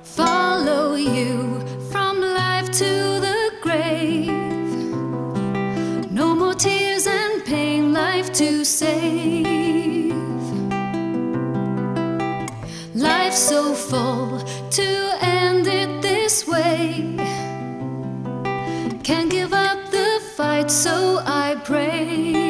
follow you from life to the grave. No more tears and pain, life to save. Life so full to end it this way. Can't give up the fight, so I pray.